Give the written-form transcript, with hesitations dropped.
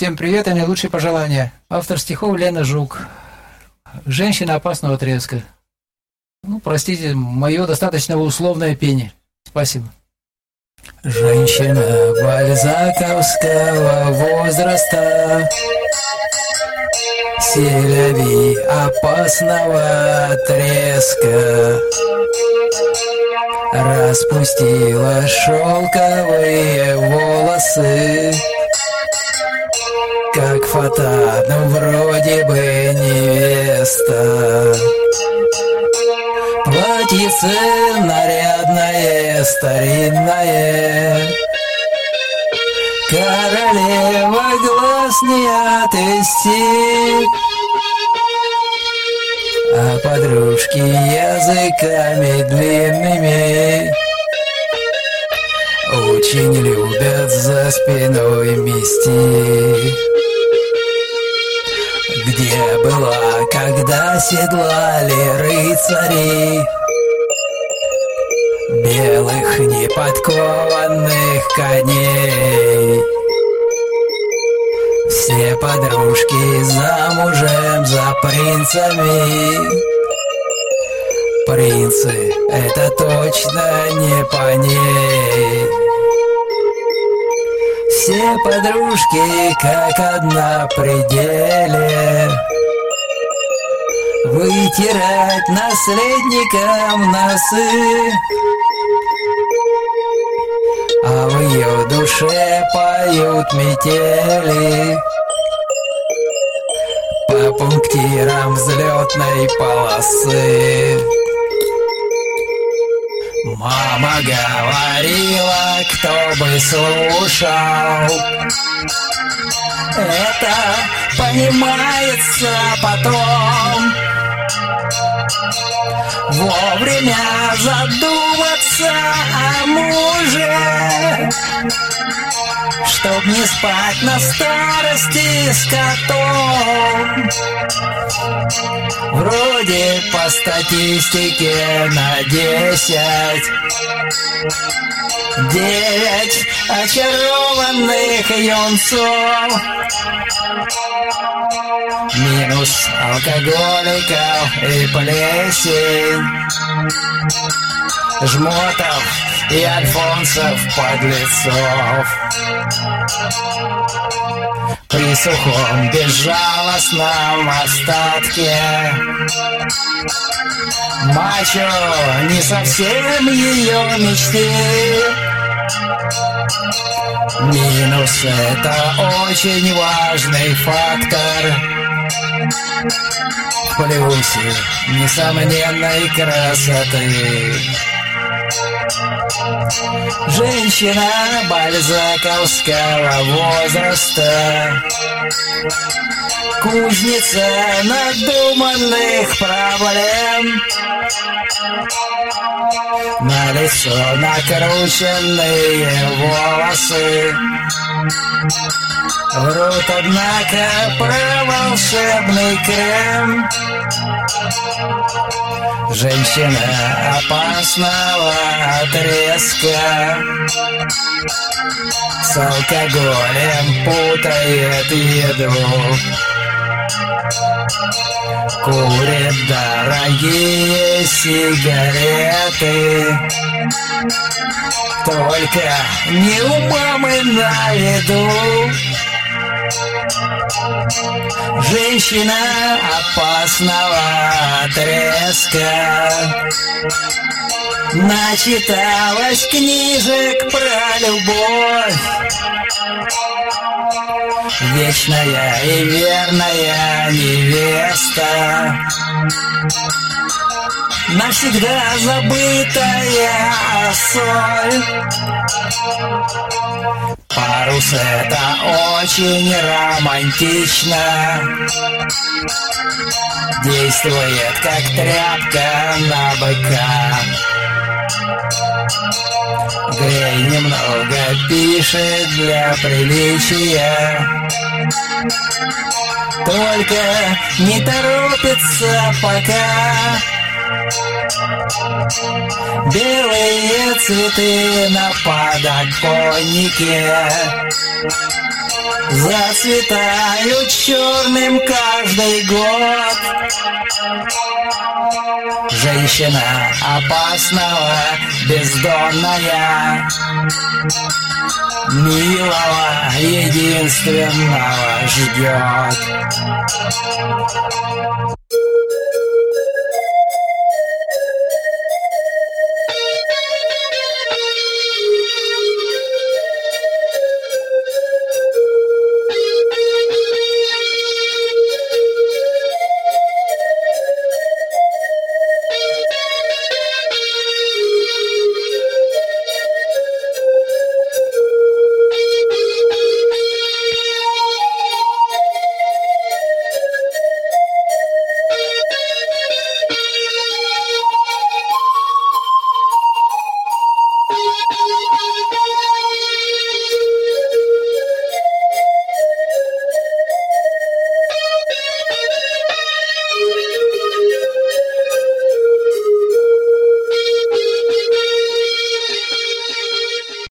Всем привет и наилучшие пожелания. Автор стихов Лена Жук. Женщина опасного отрезка. Простите, мое достаточно условное пение. Спасибо. Женщина бальзаковского возраста, селяви опасного отрезка, распустила шелковые волосы, как фата, но вроде бы невеста. Платьице нарядное, старинное, королева глаз не отвести, а подружки языками длинными очень любят за спиной мести. Где была, когда седлали рыцари белых неподкованных коней? Все подружки замужем за принцами. Принцы — это точно не по ней. Все подружки как одна при деле вытирать наследникам носы, а в ее душе поют метели по пунктирам взлетной полосы. Мама говорила, кто бы слушал, это понимается потом. Вовремя задуматься о муже, чтоб не спать на старости с котом. Вроде по статистике на 10 9 очарованных юнцов. Минус алкоголиков и плесень, жмотов и альфонсов подлецов. При сухом безжалостном остатке мачо не совсем ее мечты. Минус — это очень важный фактор в плюсе несомненной красоты. Женщина бальзаковского возраста, кузница надуманных проблем. На лицо накрученные волосы врут, однако, про волшебный крем. Женщина опасного отрезка, с алкоголем путает еду, курит дорогие сигареты, только не у мамы на виду. Женщина опасного отрезка начиталась книжек про любовь. Вечная и верная невеста, навсегда забытая соль. Парус — это очень романтично, действует как тряпка на быка. Грей немного пишет для приличия, только не торопится пока. Белые цветы на подоконнике зацветают черным каждый год. Женщина опасного, бездонная, милого, единственного ждет.